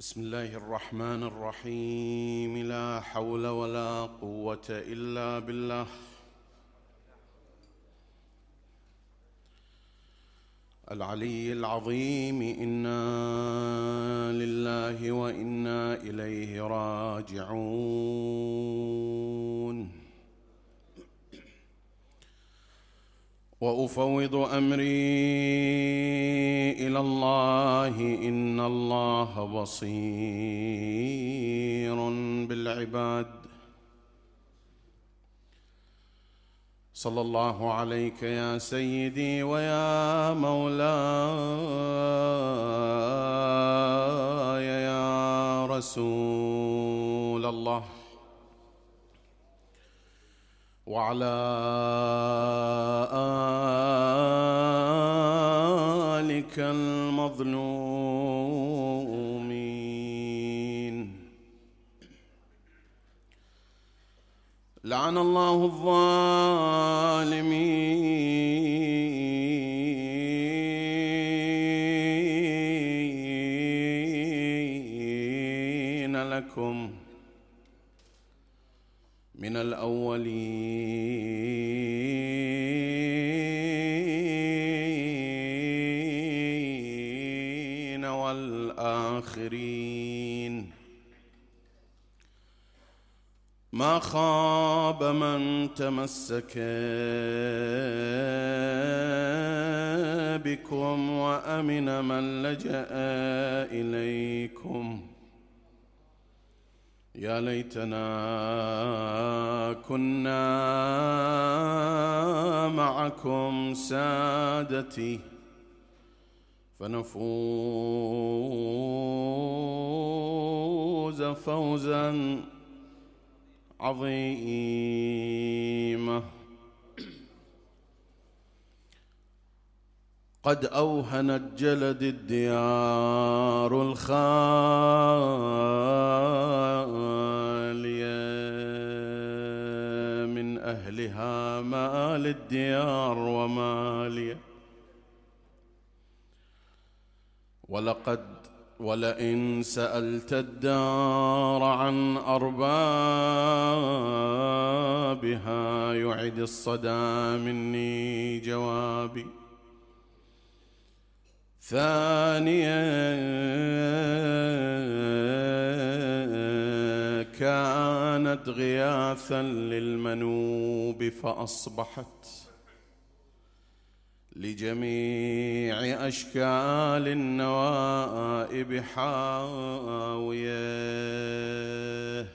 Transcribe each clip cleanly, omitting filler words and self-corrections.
بسم الله الرحمن الرحيم. لا حول ولا قوة إلا بالله. العلي العظيم. إنا لله وإنا إليه راجعون. وأفوض أمري إلى الله إن الله بصير بالعباد. صلى الله عليك يا سيدي ويا مولاي يا رسول الله، وعلى آلك المظلومين. لعن الله الظالمين لكم من الأولين والآخرين. ما خاب من تمسك بكم وأمن من لجأ إليكم. يا ليتنا كنا معكم سادتي فنفوز فوزا عظيمة. قد أوهنت جلد الديار الخالية من أهلها ما للديار ومالية. ولئن سألت الدار عن أربابها يعد الصدى مني جوابي. ثانيا كانت غياثا للمنوب فأصبحت لجميع أشكال النوائب حاوية.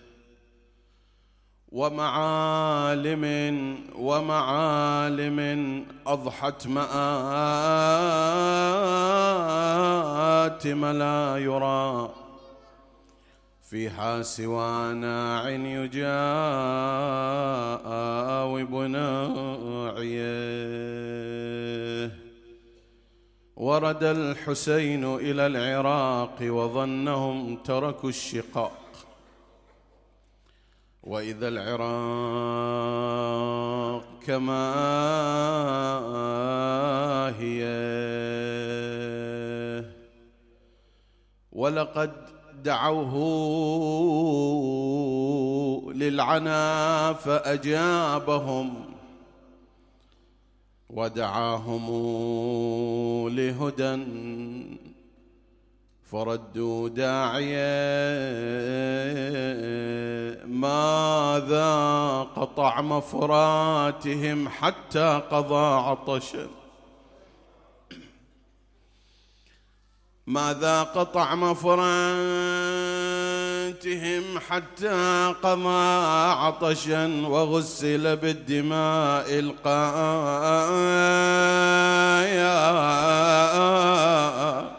ومعالم أضحت مآتم لا يرى فيها سوى ناع يجاوب ناعيه. ورد الحسين إلى العراق وظنهم تركوا الشقاق، وإذا العراق كما هي. ولقد دعوه للعنا فأجابهم، ودعاهم لهدى فردوا داعيه. ما ذاق طعم فراتهم حتى قضى عطشا. ما ذاق طعم فراتهم حتى قضى عطشا وغسل بالدماء القايا.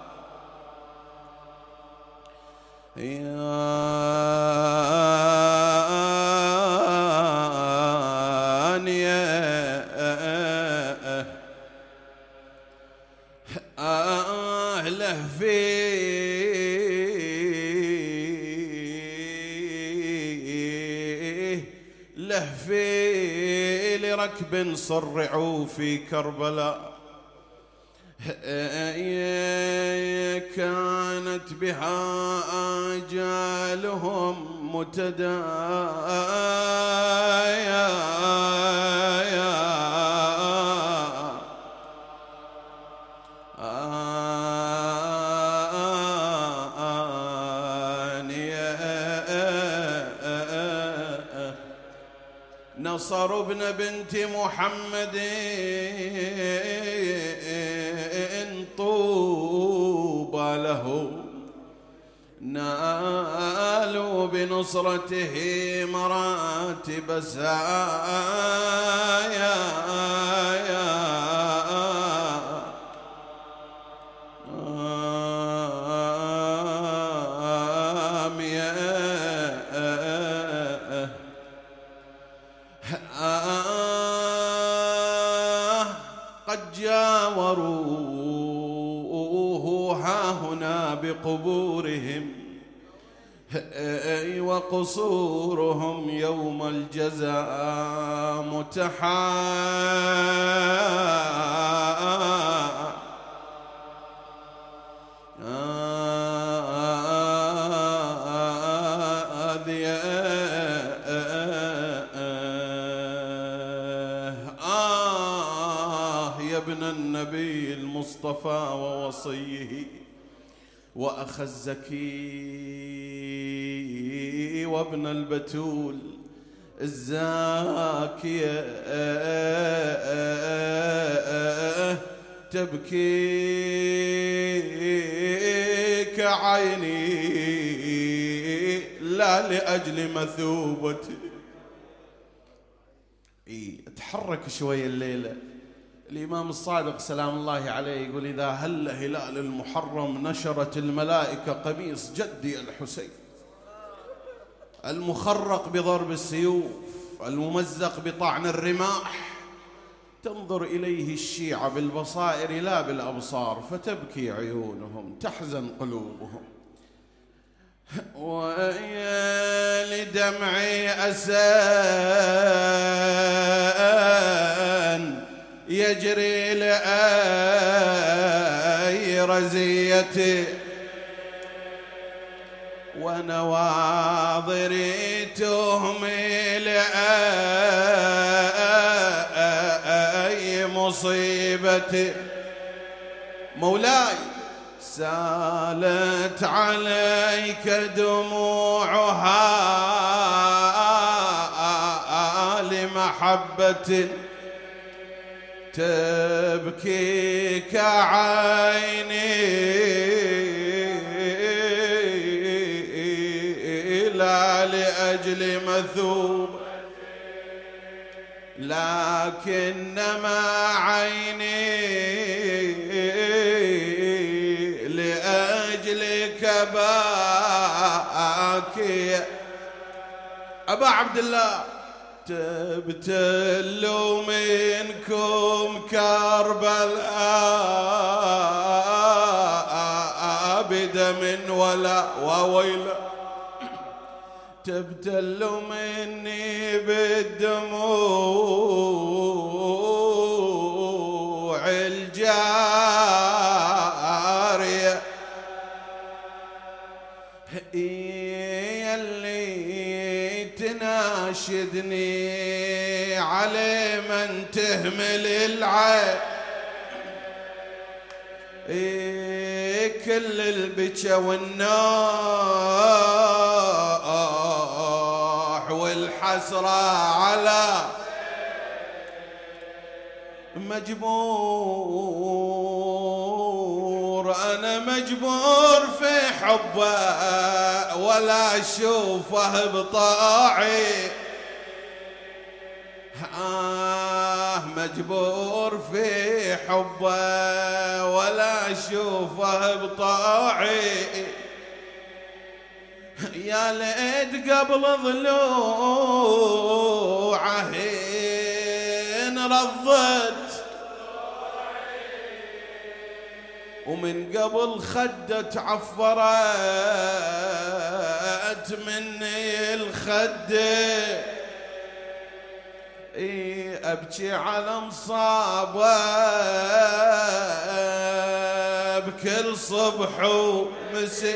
لهفي لركب صرعوا في كربلاء. كانت بها آجالهم متدايا نصر ابن بنت محمد طوبى له، نالوا بنصرته مراتب سايا قد جاوروه هاهنا بقبورهم وقصورهم يوم الجزاء يا ابن النبي المصطفى ووصيه وأخ الزكي وابن البتول الزاكية، تبكيك عيني لا لأجل مثوبتي. اتحرك شوية الليلة. الإمام الصادق سلام الله عليه يقول: إذا هل هلال المحرم نشرت الملائكة قميص جدي الحسين المخرق بضرب السيوف الممزق بطعن الرماح، تنظر إليه الشيعة بالبصائر لا بالأبصار، فتبكي عيونهم تحزن قلوبهم. ويا لدمعي أسان يجري لأي رزيتي، ونواظري تهمي لأي مصيبتي. مولاي سالت عليك دموعها لمحبة، تبكيك عيني لا لأجل مثوب، لكنما عيني لأجلك باكية. أبا عبد الله تبتلوا منكم كربلاء بدم ولا وويلا، تبتلوا مني بالدموع الجارية، يلي تناشدني على من تهمل العين، كل البكا والنوح والحسرة على مجبور، أنا مجبور في حبه ولا أشوفه بطاعي، مجبور في حبه ولا أشوفه بطاعي. يا ليت قبل ضلوعه رضت، ومن قبل خده تعفرت مني الخده، أبكي على مصابه بكل صبح ومسي،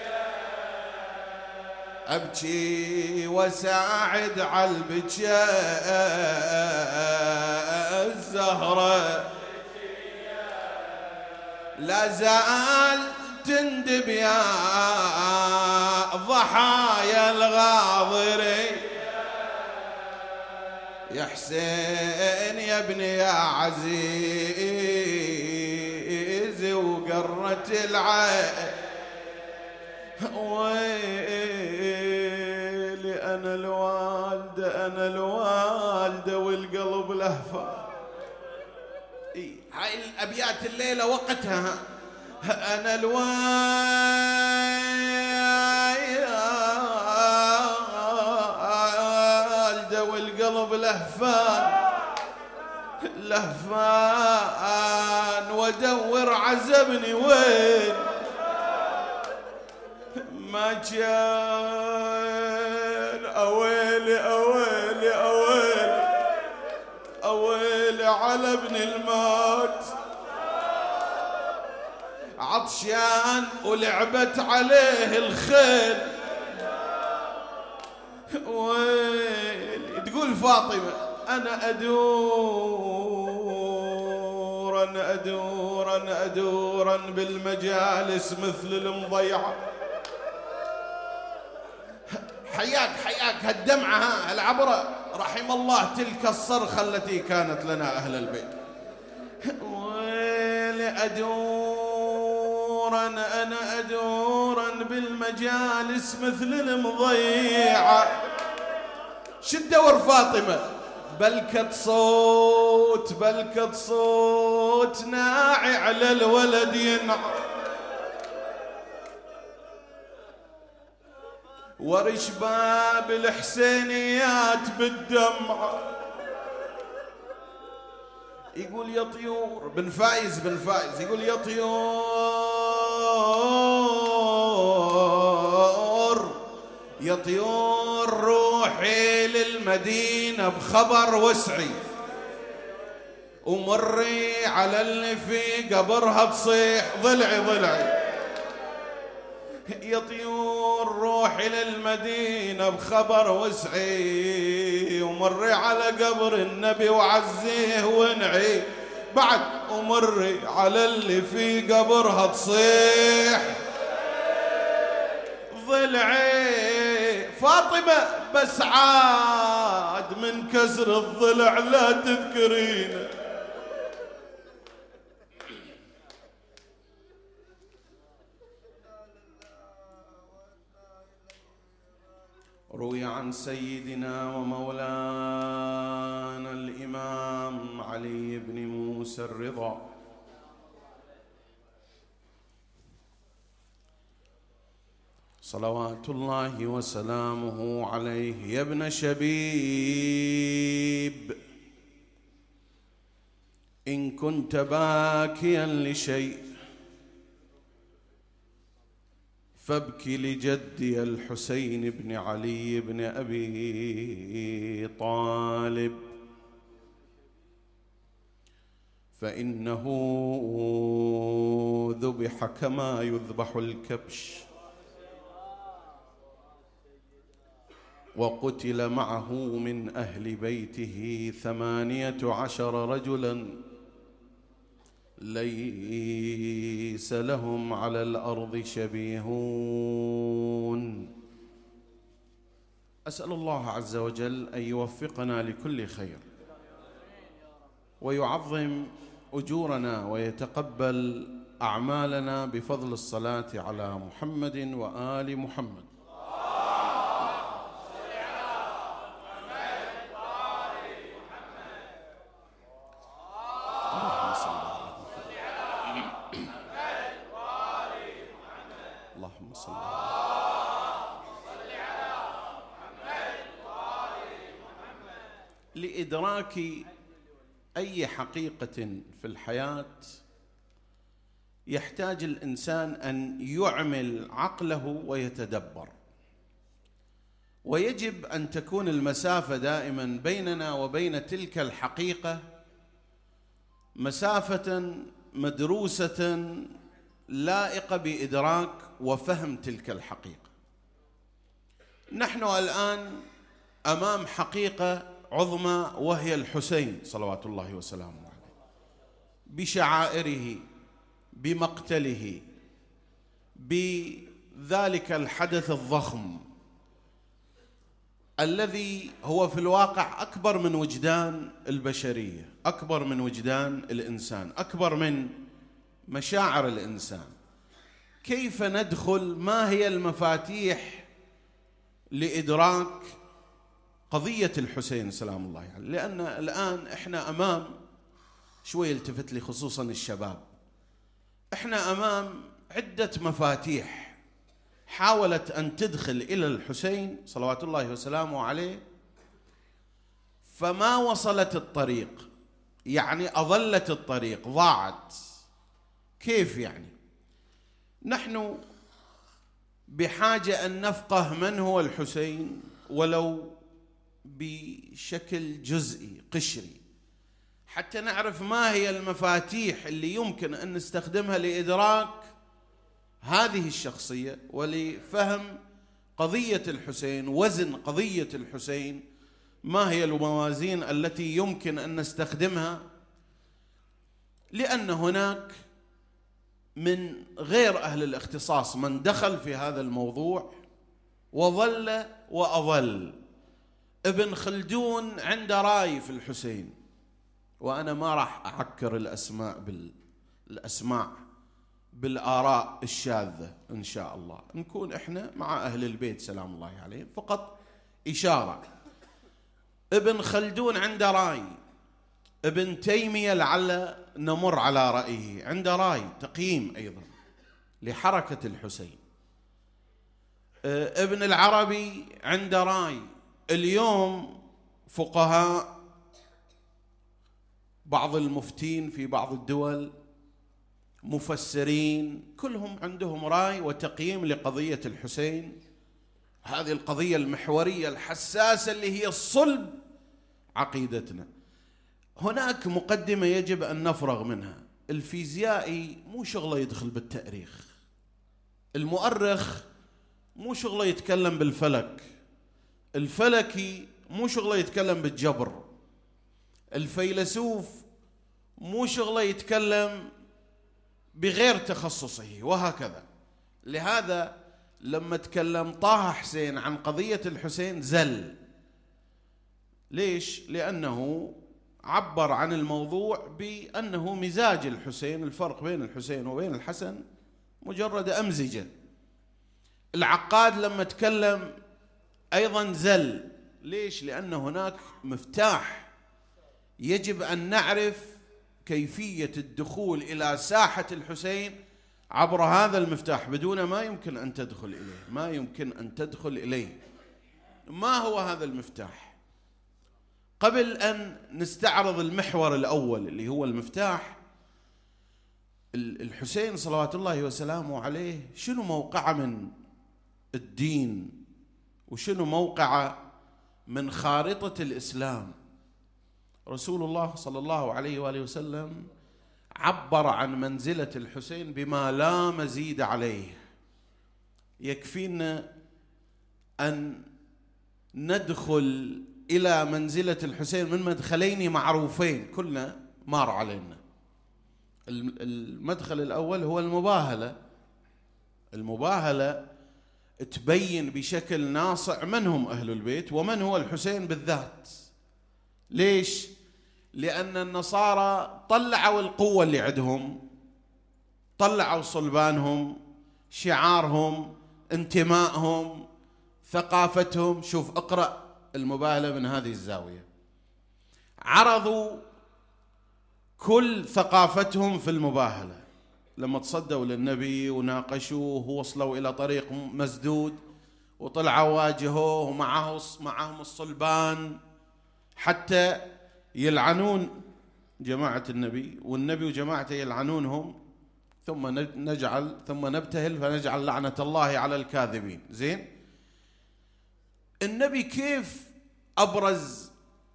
أبكي وساعد على البكاء الزهرة لا زال تندب يا ضحايا الغاضرين. يا حسين يا ابني يا عزيز وقرة العين، ويلي أنا الوالدة أنا الوالدة والقلب لهفة. هاي الأبيات الليلة وقتها. أنا الوالدة والقلب لهفان لهفان، وادور عزبني وين ما كان. أويلي أويلي أويلي أويلي على ابن الموت، عطشان ولعبت عليه الخيل. ويلي تقول فاطمة أنا أدورا بالمجالس مثل المضيعة. حياك هالدمعة هالعبرة، رحم الله تلك الصرخة التي كانت لنا أهل البيت. ويلي أنا أدورا بالمجالس مثل المضيعة. شو تدور فاطمة؟ بلكة صوت ناعي على الولد ينعى، ورش باب الحسينيات بالدمعة. يقول يا طيور بن فايز يقول يا طيور روحي للمدينة بخبر وسعي، ومري على اللي في قبرها تصيح ضلعي. يا طيور روحي للمدينة بخبر وسعي، ومري على قبر النبي وعزيه وانعي. بعد ومري على اللي في قبرها تصيح ضلعي. فاطمة بس عاد من كسر الضلع لا تذكرين. روي عن سيدنا ومولانا الإمام علي بن موسى الرضا صلوات الله وسلامه عليه: يا ابن شبيب، إن كنت باكيا لشيء فابكي لجدي الحسين بن علي بن أبي طالب، فإنه ذبح كما يذبح الكبش، وقتل معه من أهل بيته 18 رجلا ليس لهم على الأرض شبيهون. أسأل الله عز وجل أن يوفقنا لكل خير ويعظم أجورنا ويتقبل أعمالنا بفضل الصلاة على محمد وآل محمد. اللهم صل لإدراك أي حقيقة في الحياة يحتاج الإنسان أن يعمل عقله ويتدبر، ويجب أن تكون المسافة دائما بيننا وبين تلك الحقيقة مسافة مدروسة لائقة بإدراك وفهم تلك الحقيقة. نحن الآن أمام حقيقة عظمى وهي الحسين صلوات الله وسلامه عليه، بشعائره، بمقتله، بذلك الحدث الضخم الذي هو في الواقع أكبر من وجدان البشرية، أكبر من وجدان الإنسان، أكبر من مشاعر الإنسان. كيف ندخل؟ ما هي المفاتيح لإدراك قضية الحسين سلام الله عليه؟ لأن الآن إحنا أمام، شوي التفت لي خصوصا الشباب، إحنا أمام عدة مفاتيح حاولت أن تدخل إلى الحسين صلوات الله وسلامه عليه فما وصلت الطريق، يعني أضلت الطريق، ضاعت. كيف يعني؟ نحن بحاجة أن نفقه من هو الحسين ولو بشكل جزئي قشري، حتى نعرف ما هي المفاتيح اللي يمكن أن نستخدمها لإدراك هذه الشخصية ولفهم قضية الحسين، وزن قضية الحسين، ما هي الموازين التي يمكن أن نستخدمها. لأن هناك من غير أهل الاختصاص من دخل في هذا الموضوع وظل وأظل. ابن خلدون عنده رأي في الحسين، وأنا ما راح أعكر الأسماء بالآراء الشاذة، إن شاء الله نكون إحنا مع أهل البيت سلام الله عليهم، فقط إشارة. ابن خلدون عنده رأي، ابن تيمية لعل نمر على رأيه عنده رأي، تقييم أيضا لحركة الحسين. ابن العربي عنده رأي. اليوم فقهاء، بعض المفتين في بعض الدول، مفسرين، كلهم عندهم رأي وتقييم لقضية الحسين، هذه القضية المحورية الحساسة اللي هي الصلب عقيدتنا. هناك مقدمة يجب أن نفرغ منها. الفيزيائي مو شغله يدخل بالتاريخ، المؤرخ مو شغله يتكلم بالفلك، الفلكي مو شغله يتكلم بالجبر، الفيلسوف مو شغله يتكلم بغير تخصصه، وهكذا. لهذا لما تكلم طه حسين عن قضية الحسين زل. ليش؟ لأنه عبر عن الموضوع بأنه مزاج الحسين، الفرق بين الحسين وبين الحسن مجرد أمزجة. العقاد لما تكلم أيضا زل. ليش؟ لأن هناك مفتاح يجب أن نعرف كيفية الدخول إلى ساحة الحسين عبر هذا المفتاح، بدون ما يمكن أن تدخل إليه، ما يمكن أن تدخل إليه. ما هو هذا المفتاح؟ قبل أن نستعرض المحور الأول اللي هو المفتاح، الحسين صلوات الله وسلامه عليه شنو موقعه من الدين وشنو موقعه من خارطة الإسلام؟ رسول الله صلى الله عليه وآله وسلم عبر عن منزلة الحسين بما لا مزيد عليه. يكفينا أن ندخل إلى منزلة الحسين من مدخلين معروفين كلنا مار علينا. المدخل الأول هو المباهلة. المباهلة تبين بشكل ناصع من هم أهل البيت ومن هو الحسين بالذات. ليش؟ لأن النصارى طلعوا القوة اللي عندهم، طلعوا صلبانهم، شعارهم، انتمائهم، ثقافتهم. شوف اقرأ المباهلة من هذه الزاوية. عرضوا كل ثقافتهم في المباهلة. لما تصدوا للنبي وناقشوه ووصلوا إلى طريق مسدود وطلعوا واجهوه ومعهم الصلبان حتى يلعنون جماعة النبي، والنبي وجماعته يلعنونهم، ثم نبتهل فنجعل لعنة الله على الكاذبين. زين، النبي كيف أبرز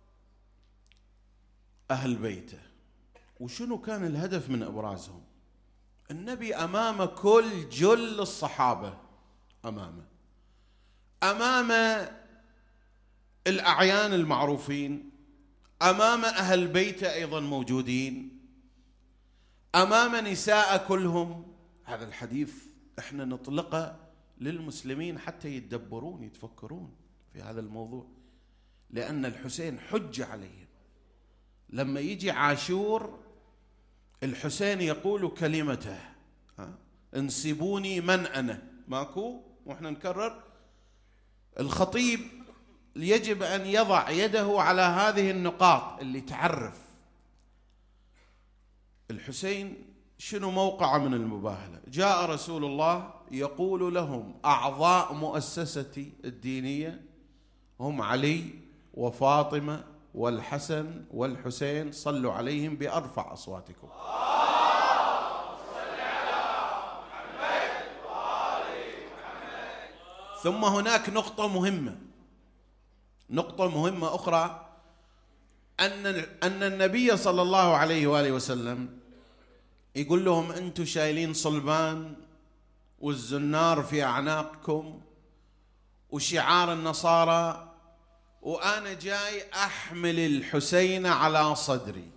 أهل بيته وشنو كان الهدف من إبرازهم؟ النبي أمام كل جل الصحابة، أمام الأعيان المعروفين، أمام أهل بيته أيضا موجودين، أمام نساء كلهم. هذا الحديث احنا نطلقه للمسلمين حتى يتدبرون يتفكرون في هذا الموضوع، لأن الحسين حج عليهم. لما يجي عاشور الحسين يقول كلمته انسبوني من أنا، ماكو، وإحنا نكرر. الخطيب يجب أن يضع يده على هذه النقاط اللي تعرف الحسين شنو موقعه من المباهلة. جاء رسول الله يقول لهم أعضاء مؤسستي الدينية هم علي وفاطمة والحسن والحسين، صلوا عليهم بأرفع أصواتكم. ثم هناك نقطة مهمة أخرى، أن النبي صلى الله عليه وآله وسلم يقول لهم أنتم شايلين صلبان والزنار في أعناقكم وشعار النصارى، وأنا جاي أحمل الحسين على صدري،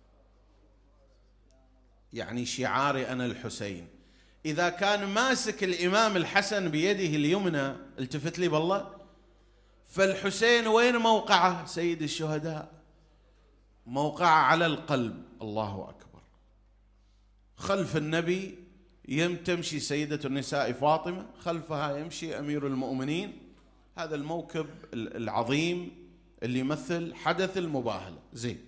يعني شعاري أنا الحسين. إذا كان ماسك الإمام الحسن بيده اليمنى، التفت لي بالله، فالحسين وين موقعه؟ سيد الشهداء موقعه على القلب. الله أكبر. خلف النبي تمشي سيدة النساء فاطمة، خلفها يمشي أمير المؤمنين. هذا الموكب العظيم اللي يمثل حدث المباهلة. زين،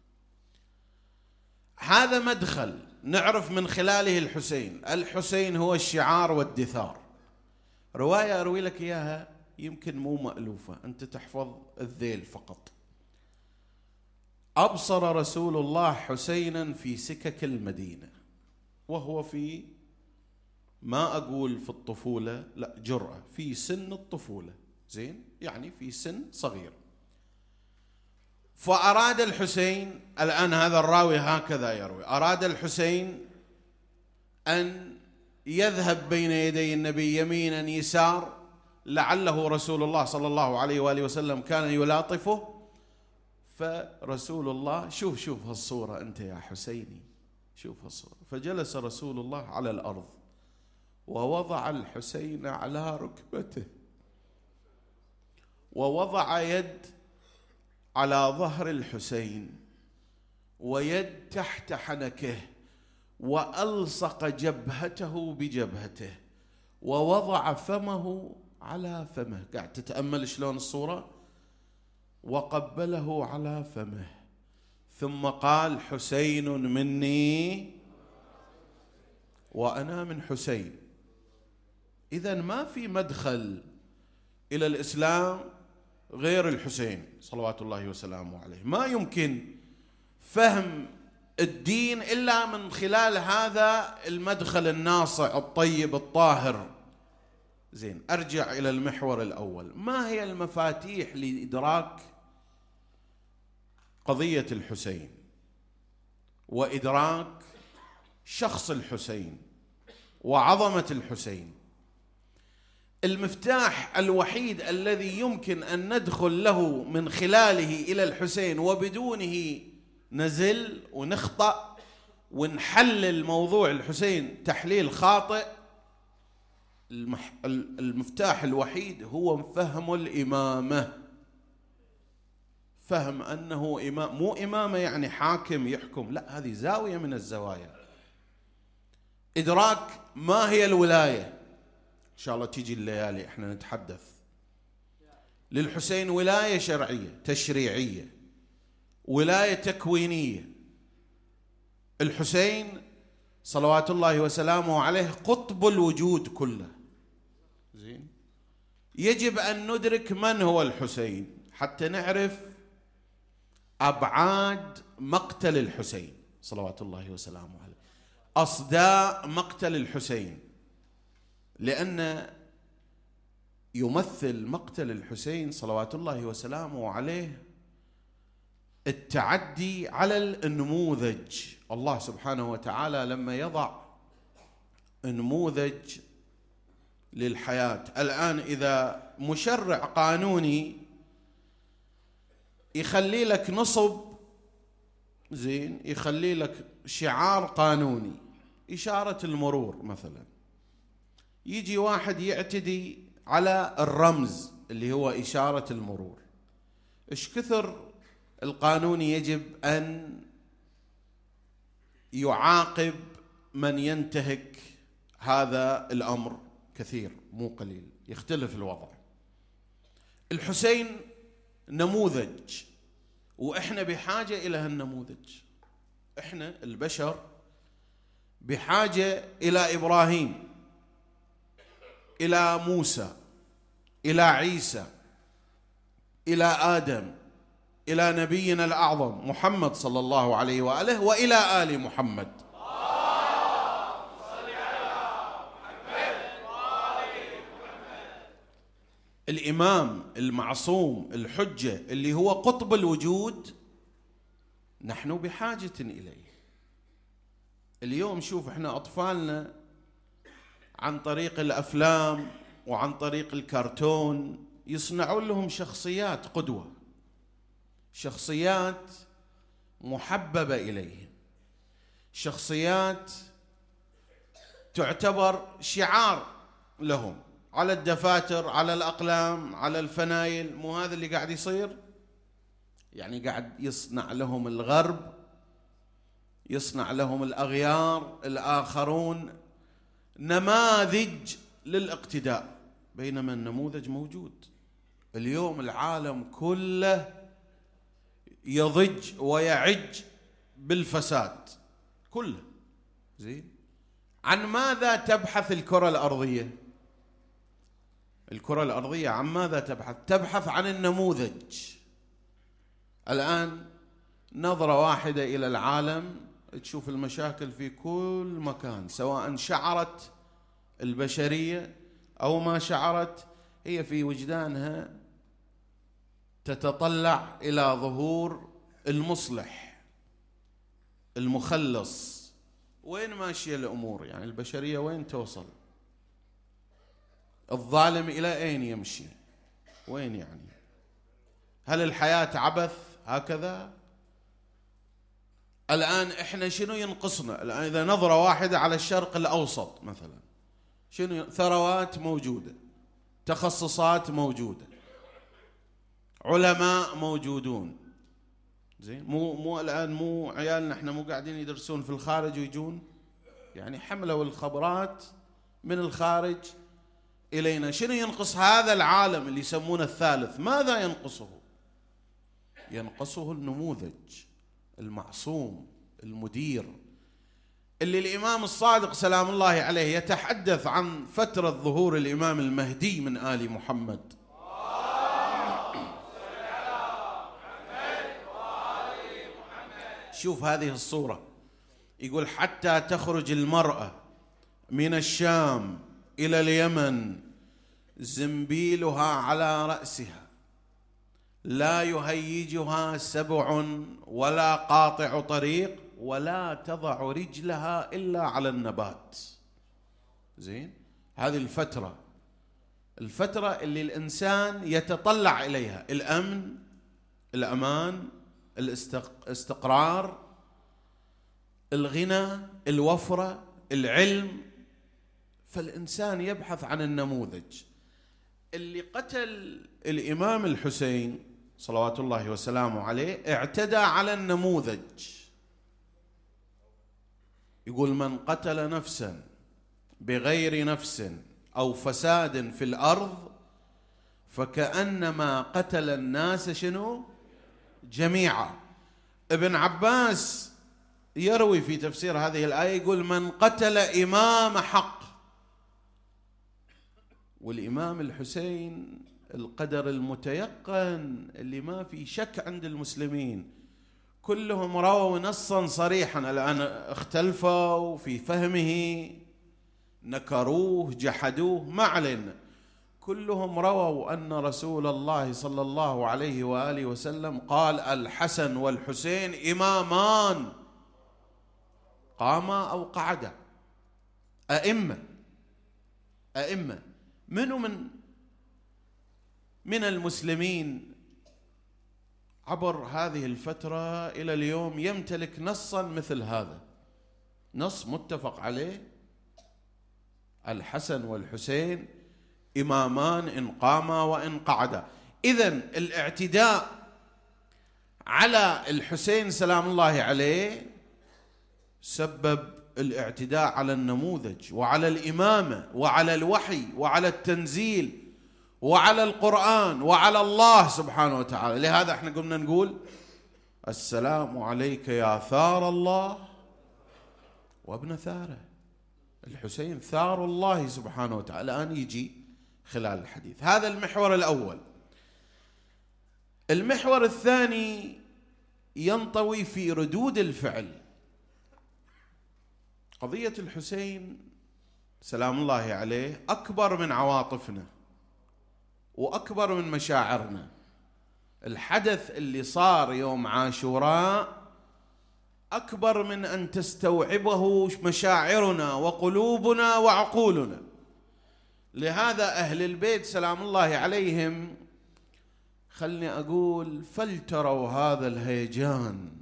هذا مدخل نعرف من خلاله الحسين هو الشعار والدثار. رواية أروي لك إياها يمكن مو مألوفة، أنت تحفظ الذيل فقط. أبصر رسول الله حسينا في سكك المدينة وهو في، ما أقول في الطفولة، لا، جرأة، في سن الطفولة، زين، يعني في سن صغير. فأراد الحسين، الآن هذا الراوي هكذا يروي، أراد الحسين أن يذهب بين يدي النبي يمينا يسار، لعله رسول الله صلى الله عليه وآله وسلم كان يلاطفه. فرسول الله، شوف هالصورة أنت يا حسيني، شوف هالصورة. فجلس رسول الله على الأرض ووضع الحسين على ركبته، ووضع يد على ظهر الحسين ويد تحت حنكه، وألصق جبهته بجبهته، ووضع فمه على فمه. قاعد تتأمل شلون الصورة؟ وقبله على فمه، ثم قال حسين مني وأنا من حسين. إذن ما في مدخل إلى الإسلام غير الحسين صلوات الله وسلامه عليه. ما يمكن فهم الدين إلا من خلال هذا المدخل الناصع الطيب الطاهر. زين، أرجع إلى المحور الأول. ما هي المفاتيح لإدراك قضية الحسين وإدراك شخص الحسين وعظمة الحسين؟ المفتاح الوحيد الذي يمكن أن ندخل له من خلاله إلى الحسين وبدونه نزل ونخطأ ونحلل موضوع الحسين تحليل خاطئ، المفتاح الوحيد هو فهم الإمامة. فهم أنه إمام، مو إمامة يعني حاكم يحكم، لا، هذه زاوية من الزوايا. إدراك ما هي الولاية. إن شاء الله تيجي الليالي إحنا نتحدث. للحسين ولاية شرعية تشريعية، ولاية تكوينية. الحسين صلوات الله وسلامه عليه قطب الوجود كله. زين، يجب أن ندرك من هو الحسين حتى نعرف أبعاد مقتل الحسين صلوات الله وسلامه عليه، أصداء مقتل الحسين. لأن يمثل مقتل الحسين صلوات الله وسلامه عليه التعدي على النموذج. الله سبحانه وتعالى لما يضع نموذج للحياة، الآن إذا مشرع قانوني يخلي لك نصب، زين، يخلي لك شعار قانوني، إشارة المرور مثلا، يجي واحد يعتدي على الرمز اللي هو إشارة المرور، إيش كثر القانون يجب أن يعاقب من ينتهك هذا الأمر؟ كثير مو قليل، يختلف الوضع. الحسين نموذج، وإحنا بحاجة إلى هالنموذج. إحنا البشر بحاجة إلى إبراهيم، إلى موسى، إلى عيسى، إلى آدم، إلى نبينا الأعظم محمد صلى الله عليه وآله، وإلى آل محمد. الإمام المعصوم الحجة اللي هو قطب الوجود نحن بحاجة إليه. اليوم شوف احنا أطفالنا عن طريق الأفلام وعن طريق الكرتون يصنعون لهم شخصيات قدوة، شخصيات محببة إليهم، شخصيات تعتبر شعار لهم على الدفاتر، على الأقلام، على الفنايل. مو هذا اللي قاعد يصير؟ يعني قاعد يصنع لهم الغرب، يصنع لهم الأغيار الآخرون نماذج للاقتداء، بينما النموذج موجود. اليوم العالم كله يضج ويعج بالفساد كله، زين. عن ماذا تبحث الكرة الأرضية؟ الكرة الأرضية عن ماذا تبحث؟ تبحث عن النموذج. الآن نظرة واحدة إلى العالم تشوف المشاكل في كل مكان، سواء شعرت البشرية أو ما شعرت، هي في وجدانها تتطلع إلى ظهور المصلح المخلص. وين ماشية الأمور؟ يعني البشرية وين توصل؟ الظالم إلى أين يمشي؟ وين يعني؟ هل الحياة عبث هكذا؟ الآن إحنا شنو ينقصنا؟ الآن إذا نظرة واحدة على الشرق الأوسط مثلا، شنو؟ ثروات موجودة، تخصصات موجودة، علماء موجودون، زين. مو الآن مو عيالنا إحنا مو قاعدين يدرسون في الخارج ويجون، يعني حملوا الخبرات من الخارج إلينا. شنو ينقص هذا العالم اللي يسمونه الثالث؟ ماذا ينقصه؟ ينقصه النموذج المعصوم المدير، اللي الإمام الصادق سلام الله عليه يتحدث عن فترة ظهور الإمام المهدي من آل محمد. شوف هذه الصورة، يقول حتى تخرج المرأة من الشام إلى اليمن زنبيلها على رأسها، لا يهيجها سبع ولا قاطع طريق، ولا تضع رجلها إلا على النبات. زين، هذه الفترة اللي الإنسان يتطلع إليها، الأمن، الأمان، الاستقرار، الغنى، الوفرة، العلم. فالإنسان يبحث عن النموذج. اللي قتل الإمام الحسين صلوات الله وسلامه عليه اعتدى على النموذج. يقول من قتل نفسا بغير نفس أو فساد في الأرض فكأنما قتل الناس شنو؟ جميعا. ابن عباس يروي في تفسير هذه الآية يقول من قتل إمام حق. والإمام الحسين القدر المتيقن اللي ما في شك عند المسلمين، كلهم رووا نصا صريحا، الآن اختلفوا في فهمه، نكروه، جحدوه، ما علينا، كلهم رووا أن رسول الله صلى الله عليه وآله وسلم قال: الحسن والحسين إمامان قاما أو قعدا، أئمة. منو من المسلمين عبر هذه الفترة إلى اليوم يمتلك نصا مثل هذا، نص متفق عليه: الحسن والحسين إمامان إن قاما وإن قعدا. إذن الاعتداء على الحسين سلام الله عليه سبب الاعتداء على النموذج وعلى الإمامة وعلى الوحي وعلى التنزيل وعلى القرآن وعلى الله سبحانه وتعالى. لهذا احنا قمنا نقول: السلام عليك يا ثار الله وابن ثاره. الحسين ثار الله سبحانه وتعالى. الآن يجي خلال الحديث هذا المحور الأول. المحور الثاني ينطوي في ردود الفعل. قضية الحسين سلام الله عليه أكبر من عواطفنا وأكبر من مشاعرنا. الحدث اللي صار يوم عاشوراء أكبر من أن تستوعبه مشاعرنا وقلوبنا وعقولنا. لهذا أهل البيت سلام الله عليهم، خلني أقول، فلتروا هذا الهيجان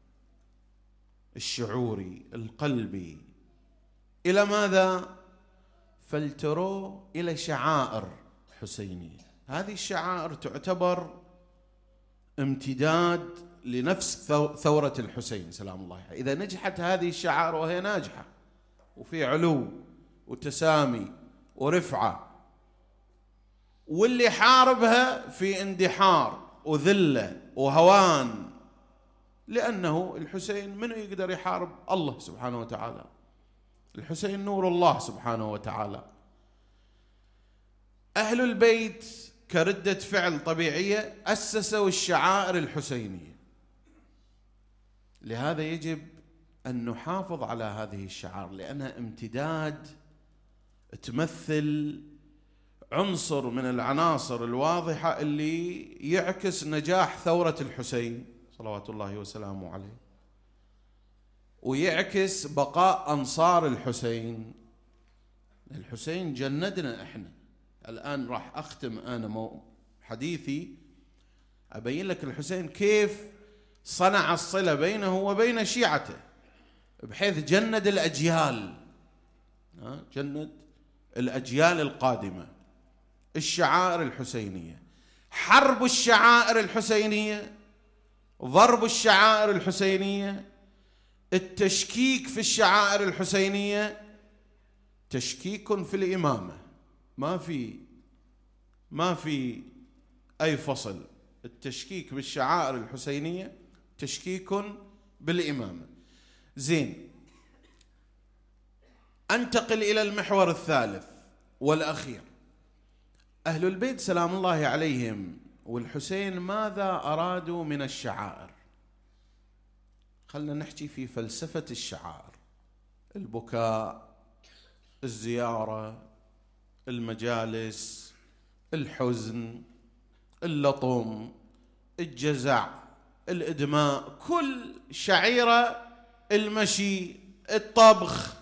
الشعوري القلبي إلى ماذا؟ فلتروا إلى شعائر حسينية. هذه الشعائر تعتبر امتداد لنفس ثورة الحسين سلام الله عليه. إذا نجحت هذه الشعائر، وهي ناجحة وفي علو وتسامي ورفعة، واللي حاربها في اندحار وذلة وهوان، لأنه الحسين منو يقدر يحارب؟ الله سبحانه وتعالى. الحسين نور الله سبحانه وتعالى. أهل البيت كردة فعل طبيعية أسسوا الشعائر الحسينية. لهذا يجب أن نحافظ على هذه الشعائر، لأنها امتداد، تمثل عنصر من العناصر الواضحة اللي يعكس نجاح ثورة الحسين صلوات الله وسلامه عليه، ويعكس بقاء أنصار الحسين. الحسين جندنا إحنا. الآن راح أختم أنا حديثي أبين لك الحسين كيف صنع الصلة بينه وبين شيعته، بحيث جند الأجيال، جند الأجيال القادمة. الشعائر الحسينية، حرب الشعائر الحسينية، ضرب الشعائر الحسينية، التشكيك في الشعائر الحسينية، تشكيك في الإمامة. ما في أي فصل. التشكيك بالشعائر الحسينية تشكيك بالإمامة. زين، أنتقل إلى المحور الثالث والأخير. أهل البيت سلام الله عليهم والحسين ماذا أرادوا من الشعائر؟ خلنا نحكي في فلسفة الشعائر: البكاء، الزيارة، المجالس، الحزن، اللطم، الجزع، الإدماء، كل شعيرة، المشي، الطبخ،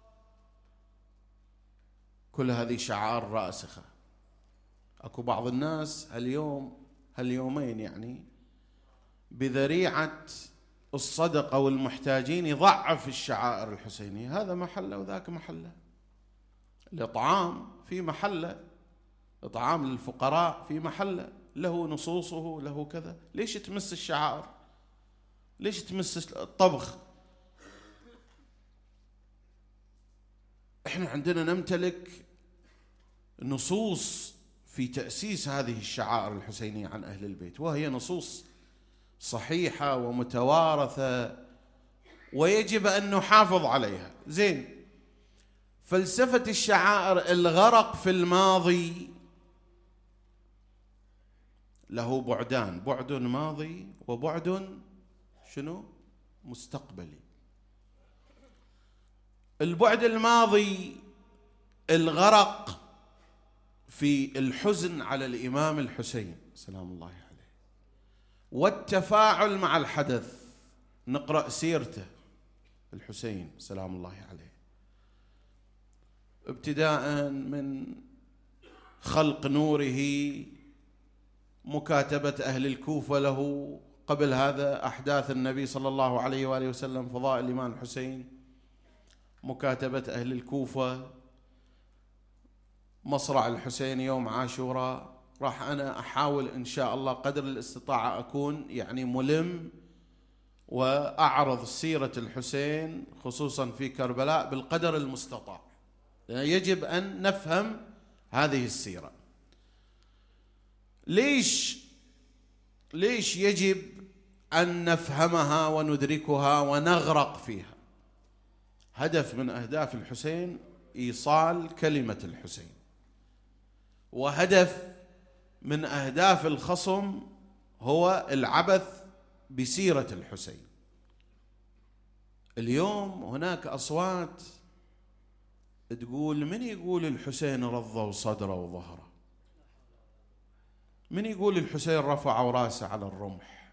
كل هذه شعائر راسخة. أكو بعض الناس هاليومين يعني بذريعة الصدقة والمحتاجين يضعف الشعائر الحسينية. هذا محله وذاك محله. الإطعام في محله، إطعام للفقراء في محله، له نصوصه، له كذا. ليش تمس الشعائر؟ ليش تمس الطبخ؟ احنا عندنا نمتلك نصوص في تأسيس هذه الشعائر الحسينية عن أهل البيت، وهي نصوص صحيحة ومتوارثة ويجب أن نحافظ عليها. زين، فلسفة الشعائر الغرق في الماضي له بعدان: بعد ماضي وبعد شنو؟ مستقبلي. البعد الماضي الغرق في الحزن على الإمام الحسين سلام الله عليه والتفاعل مع الحدث. نقرأ سيرته الحسين سلام الله عليه، ابتداء من خلق نوره، مكاتبة أهل الكوفة له قبل هذا أحداث النبي صلى الله عليه وآله وسلم، فضائل الإمام الحسين، مكاتبة أهل الكوفة، مصرع الحسين يوم عاشوراء. راح أنا أحاول إن شاء الله قدر الاستطاعة أكون يعني ملم وأعرض سيرة الحسين خصوصا في كربلاء بالقدر المستطاع، لأن يجب أن نفهم هذه السيرة. ليش يجب أن نفهمها وندركها ونغرق فيها؟ هدف من أهداف الحسين إيصال كلمة الحسين، وهدف من أهداف الخصم هو العبث بسيرة الحسين. اليوم هناك أصوات تقول من يقول الحسين رضوا صدره وظهره؟ من يقول الحسين رفعوا راسه على الرمح؟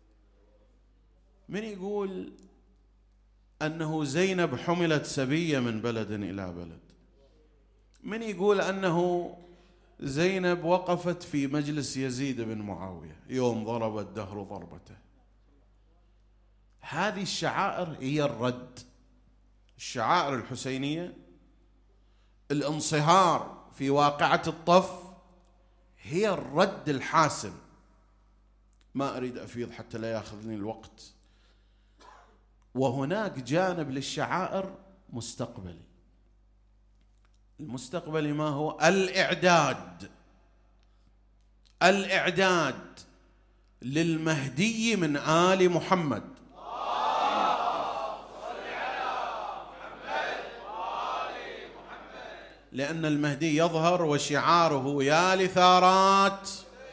من يقول أنه زينب حملت سبية من بلد إلى بلد؟ من يقول أنه زينب وقفت في مجلس يزيد بن معاوية يوم ضرب الدهر ضربته؟ هذه الشعائر هي الرد. الشعائر الحسينية، الانصهار في واقعة الطف، هي الرد الحاسم. ما أريد أفيض حتى لا يأخذني الوقت. وهناك جانب للشعائر مستقبلي. المستقبلي ما هو؟ الإعداد للمهدي من آل محمد. لأن المهدي يظهر وشعاره يا لثارات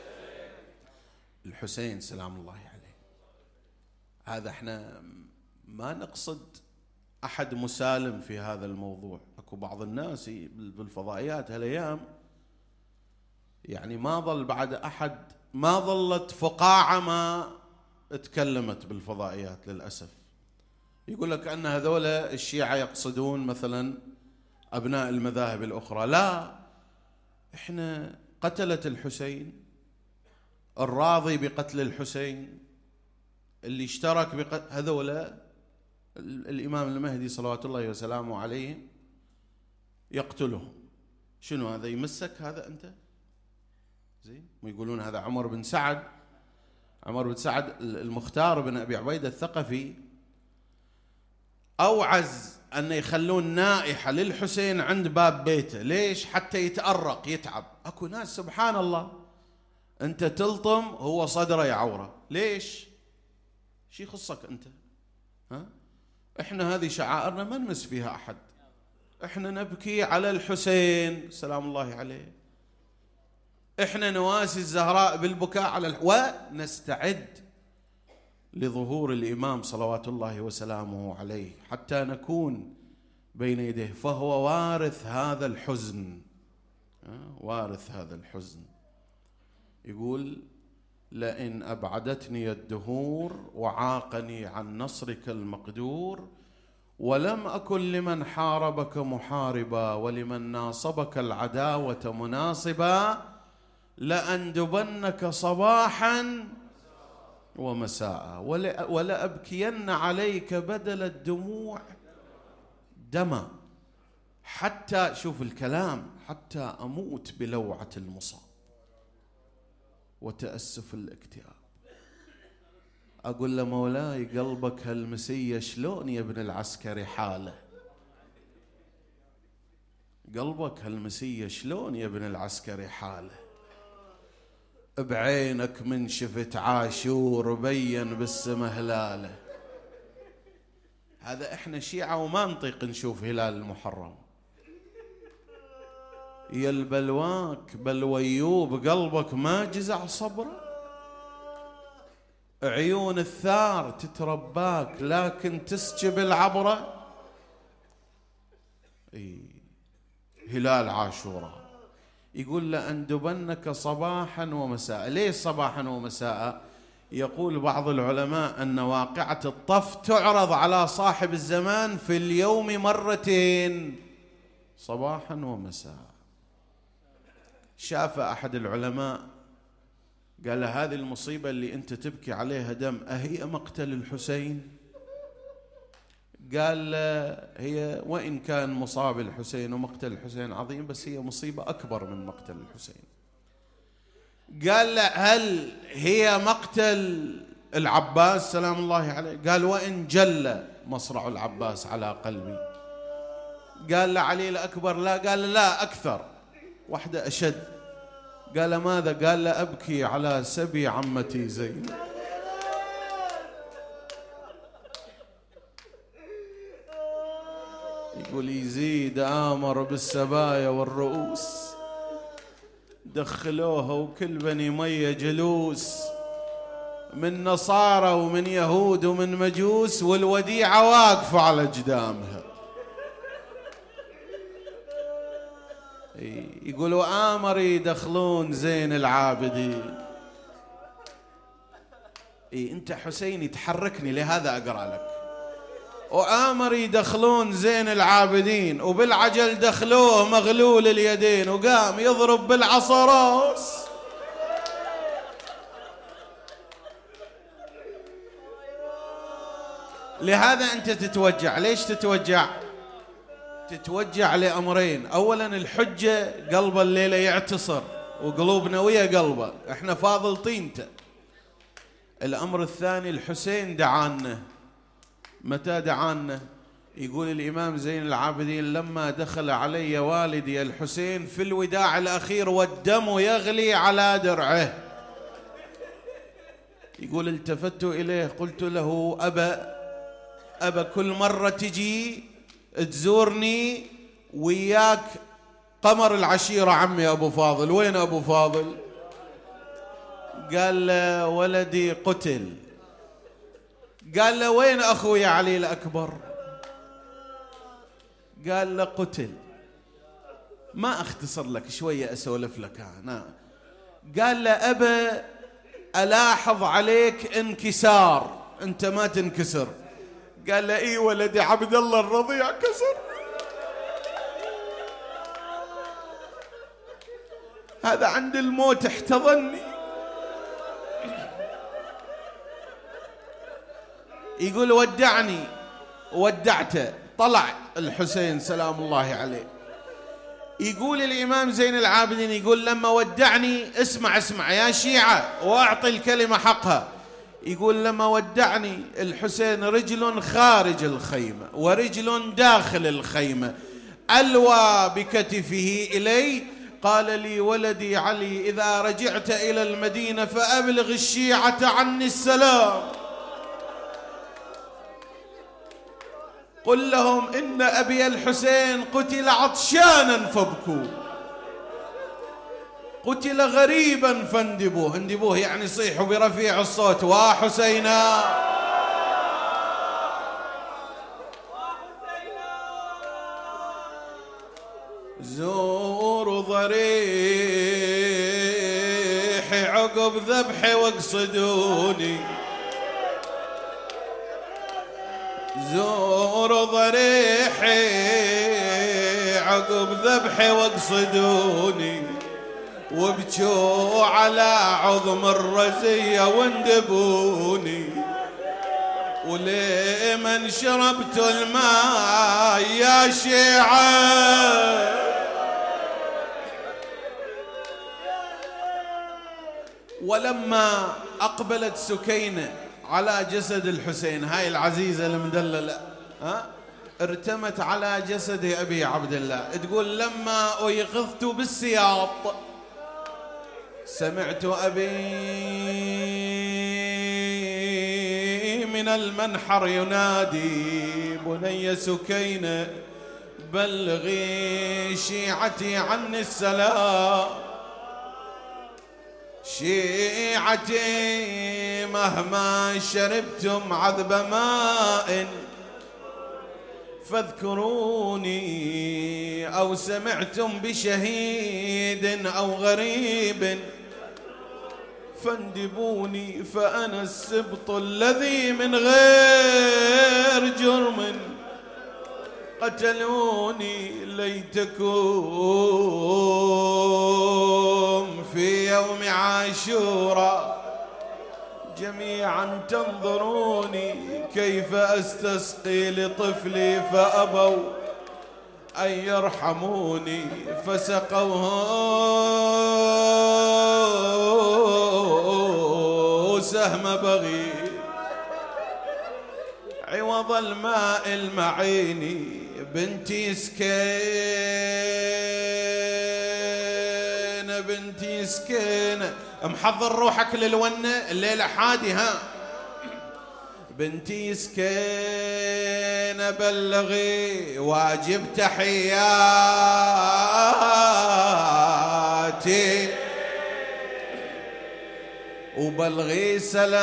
الحسين سلام الله عليه. هذا احنا ما نقصد أحد مسالم في هذا الموضوع. أكو بعض الناس بالفضائيات هالأيام يعني ما ظل بعد أحد، ما ظلت فقاعة ما تكلمت بالفضائيات للأسف. يقول لك أن هذول الشيعة يقصدون مثلا أبناء المذاهب الأخرى. لا، إحنا قتلة الحسين، الراضي بقتل الحسين، اللي اشترك بقتل هذول الإمام المهدي صلوات الله وسلامه عليه يقتلهم. شنو هذا يمسك هذا أنت؟ زين، ويقولون هذا عمر بن سعد المختار بن أبي عبيدة الثقفي أوعز أن يخلون نائحة للحسين عند باب بيته. ليش؟ حتى يتأرق يتعب. أكو ناس سبحان الله أنت تلطم هو صدره يعوره. ليش؟ شي يخصك أنت؟ ها؟ إحنا هذه شعائرنا ما نمس فيها أحد. إحنا نبكي على الحسين سلام الله عليه. إحنا نواسي الزهراء بالبكاء على ونستعد لظهور الإمام صلوات الله وسلامه عليه حتى نكون بين يديه. فهو وارث هذا الحزن، وارث هذا الحزن. يقول لئن أبعدتني الدهور وعاقني عن نصرك المقدور، ولم أكن لمن حاربك محاربا ولمن ناصبك العداوة مناصبا، لأندبنك صباحا ومساء ولأبكين عليك بدل الدموع دما، حتى شوف الكلام، حتى أموت بلوعة المصاب وتأسف الاكتئاب. أقول له مولاي قلبك هالمسية شلون يا ابن العسكري حاله؟ قلبك هالمسية شلون يا ابن العسكري حاله؟ بعينك من شفت عاشور بين بالسما هلاله. هذا احنا شيعة وما نطيق نشوف هلال المحرم. يا البلواك بلويوب قلبك ما جزع صبره، عيون الثار تترباك لكن تسكب العبرة. هلال عاشوراء يقول لأندبنك صباحا ومساء. ليش صباحا ومساء؟ يقول بعض العلماء أن واقعة الطف تعرض على صاحب الزمان في اليوم مرتين، صباحا ومساء. شاف أحد العلماء قال له: هذه المصيبة اللي أنت تبكي عليها دم أهي مقتل الحسين؟ قال له: هي وإن كان مصاب الحسين ومقتل الحسين عظيم، بس هي مصيبة أكبر من مقتل الحسين. قال له: هل هي مقتل العباس سلام الله عليه؟ قال: وإن جل مصرع العباس على قلبي. قال له: علي الأكبر؟ لا. قال له: لا، أكثر، واحدة أشد. قال: ماذا؟ قال له: أبكي على سبي عمتي زينب. يقول: يزيد آمر بالسبايا والرؤوس، دخلوها وكل بني مية جلوس، من نصارى ومن يهود ومن مجوس، والوديعة واقفة على جدامها. يقولوا: آمر يدخلون زين العابدين. أنت حسيني تحركني لهذا أقرأ لك. وآمر يدخلون زين العابدين، وبالعجل دخلوه مغلول اليدين، وقام يضرب بالعصا راس. لهذا أنت تتوجع. ليش تتوجع؟ تتوجع لأمرين: أولا الحجة قلب الليلة يعتصر، وقلوبنا ويا قلبه، احنا فاضل طينته. الأمر الثاني: الحسين دعانا. متى دعانا؟ يقول الإمام زين العابدين: لما دخل علي والدي الحسين في الوداع الأخير والدم يغلي على درعه، يقول: التفت إليه قلت له: أبا كل مرة تجي تزورني وياك قمر العشيرة عمي أبو فاضل، وين أبو فاضل؟ قال له: ولدي قتل. قال له: وين أخوي علي الأكبر؟ قال له: قتل. ما أختصر لك شوية أسولف لك أنا. قال له: أبا ألاحظ عليك انكسار، أنت ما تنكسر. قال له: إي ولدي عبد الله الرضيع كسر. هذا عند الموت احتضني. يقول: ودعني، ودعته. طلع الحسين سلام الله عليه. يقول الإمام زين العابدين، يقول: لما ودعني، اسمع يا شيعة وأعطي الكلمة حقها. يقول: لما ودعني الحسين رجل خارج الخيمة ورجل داخل الخيمة، ألوى بكتفه إلي، قال لي: ولدي علي، إذا رجعت إلى المدينة فأبلغ الشيعة عني السلام، قل لهم إن أبي الحسين قتل عطشانا فابكوا، قتل غريبا فاندبوه. اندبوه يعني صيحوا برفيع الصوت: وحسينا. زوروا ضريحي عقب ذبحي واقصدوني، زوروا ضريحي عقب ذبحي واقصدوني، وابكوا على عظم الرزية واندبوني، ولمن شربت الماء يا شيعة. ولما أقبلت سكينة على جسد الحسين، هاي العزيزة المدللة، ارتمت على جسد أبي عبد الله، تقول: لما أيقظت بالسياط سمعت أبي من المنحر ينادي: بني سكينة بلغي شيعتي عني السلام، شيعتي مهما شربتم عذب ماء فاذكروني أو سمعتم بشهيد أو غريب فاندبوني، فأنا السبط الذي من غير جرم قتلوني. ليتكم في يوم عاشوراء جميعا تنظروني كيف أستسقي لطفلي فأبوا أن يرحموني، فسقوه سهم بغي عوض الماء المعين. بنتي سكينة بنتي سكينة، محضر روحك للونة الليلة حادي ها. بنتي سكينة بلغي واجب تحياتي، وبلغي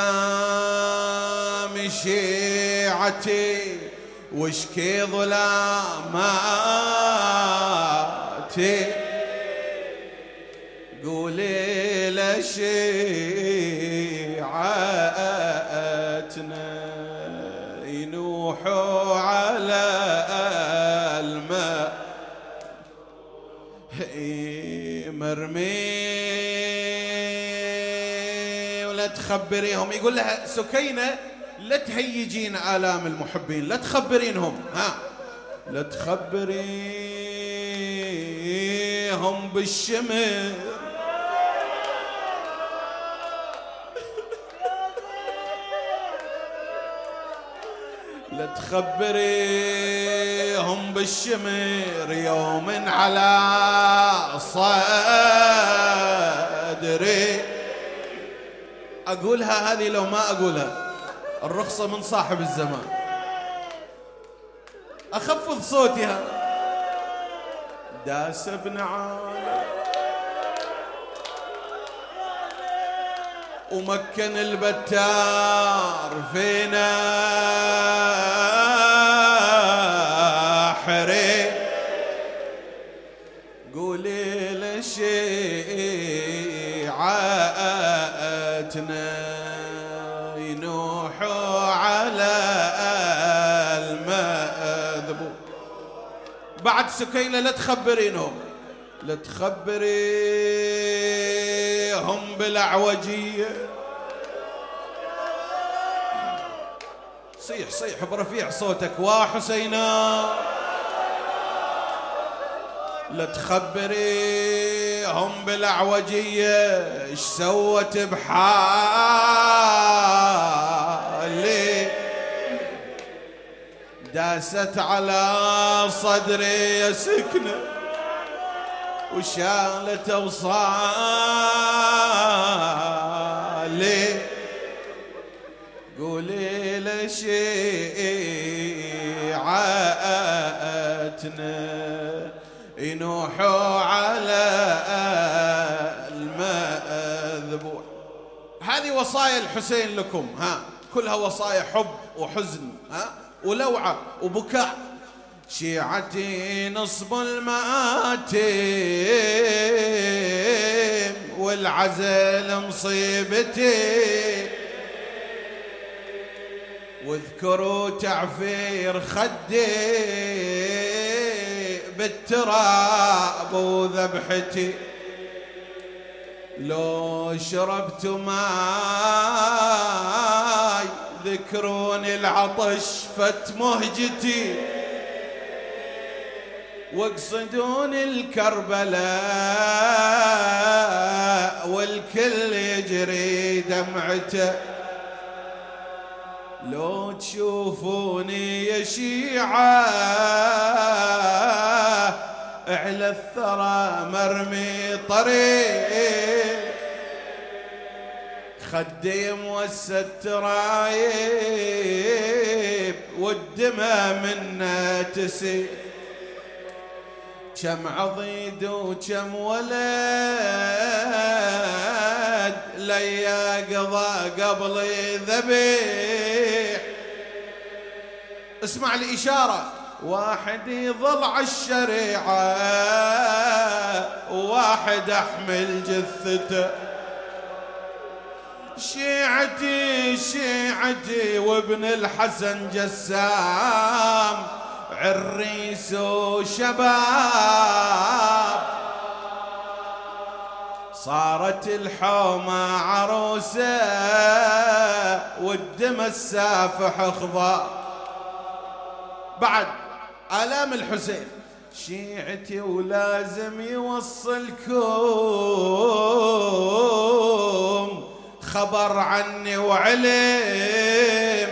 سلام شيعتي، واشكي ظلاماتي. قولي لشيعتنا ينوحوا على الماء مرمي ولا تخبريهم. يقول لها سكينة لا تهيجين آلام المحبين، لا تخبرينهم ها، لا تخبريهم بالشمر، لا تخبريهم بالشمر يوم على صدري. أقولها هذه لو ما أقولها الرخصة من صاحب الزمان، أخفض صوتها. داس ابن عالم ومكن البتار فينا حري. قولي لشيعتنا ينوحوا على المأذبو. بعد سكينة لا تخبرينهم، لا تخبريهم بالأعوجية. صيح صيح برفيع صوتك وحسينا. لا تخبريهم بالأعوجية ايش سوت بحالي. داست على صدري يا سكنة وشالت أوصالي. قولي لشيعتنا ينوحوا على المأذبوح. هذه وصايا الحسين لكم ها، كلها وصايا حب وحزن ها ولوعة وبكاء. شيعتي نصب المآتم والعزل مصيبتي، واذكروا تعفير خدي بالتراب وذبحتي. لو شربت ماي ذكروني العطش فت مهجتي، واقصدون الكربلاء والكل يجري دمعته. لو تشوفوني يا شيعة على الثرى مرمي طريق، خدي موسد ترايب والدمى منا تسيل. كم عضيد وكم ولد ليا قضى قبل ذبيح. اسمع الإشارة واحد يظل عالشريعة وواحد أحمل جثته. شيعتي شيعتي وابن الحسن جسام عريس وشباب، صارت الحومة عروسة والدم السافح خضار. بعد آلام الحسين شيعتي ولازم يوصلكم خبر عني وعلم،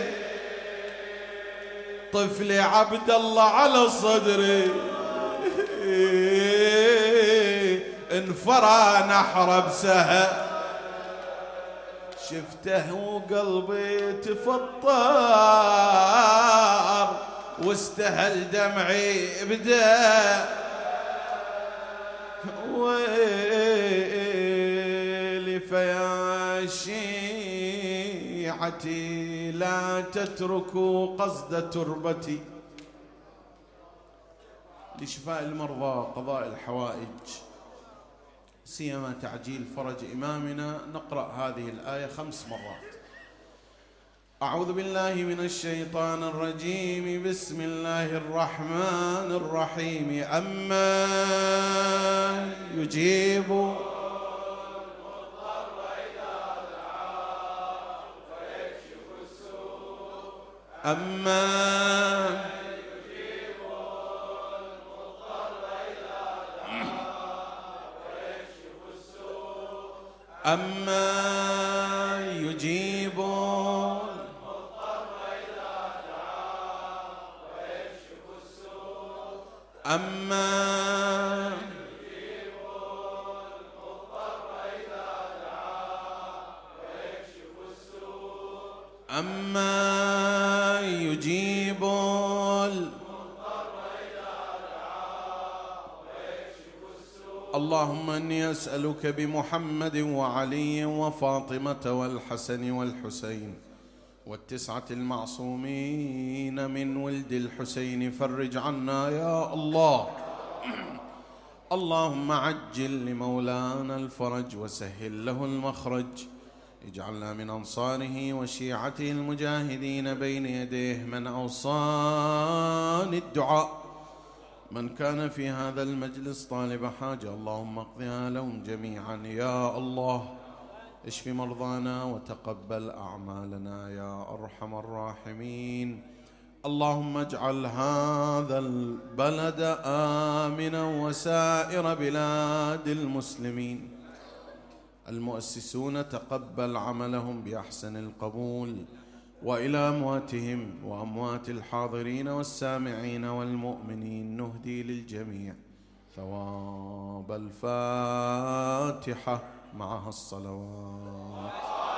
طفلي عبد الله على صدري انفرى نحر بسهل، شفته وقلبي تفطر واستهل دمعي بدا. ويلي فيا شيعتي لا تتركوا قصد تربتي. لشفاء المرضى قضاء الحوائج سيما تعجيل فرج إمامنا نقرأ هذه الآية 5 مرات. أعوذ بالله من الشيطان الرجيم. بسم الله الرحمن الرحيم. أما يجيب المضطر إذا دعاه ويكشف السوء. أما يجيب المضطر إذا دعاه ويكشف السوء. أما يجيب أما يجيب المضطر إذا دعاه ويكشف السوء. أما يجيب المضطر إذا دعاه ويكشف السوء. اللهم إني أسألك بمحمد وعلي وفاطمة والحسن والحسين والتسعة المعصومين من ولد الحسين فرج عنا يا الله. اللهم عجل لمولانا الفرج وسهل له المخرج. اجعلنا من أنصاره وشيعته المجاهدين بين يديه. من أوصاني الدعاء من كان في هذا المجلس طالب حاجة اللهم اقضها لهم جميعا يا الله. اشف مرضانا وتقبل أعمالنا يا أرحم الراحمين. اللهم اجعل هذا البلد آمنا وسائر بلاد المسلمين. المؤسسون تقبل عملهم بأحسن القبول، وإلى أمواتهم وأموات الحاضرين والسامعين والمؤمنين نهدي للجميع ثواب الفاتحة معها الصلوات.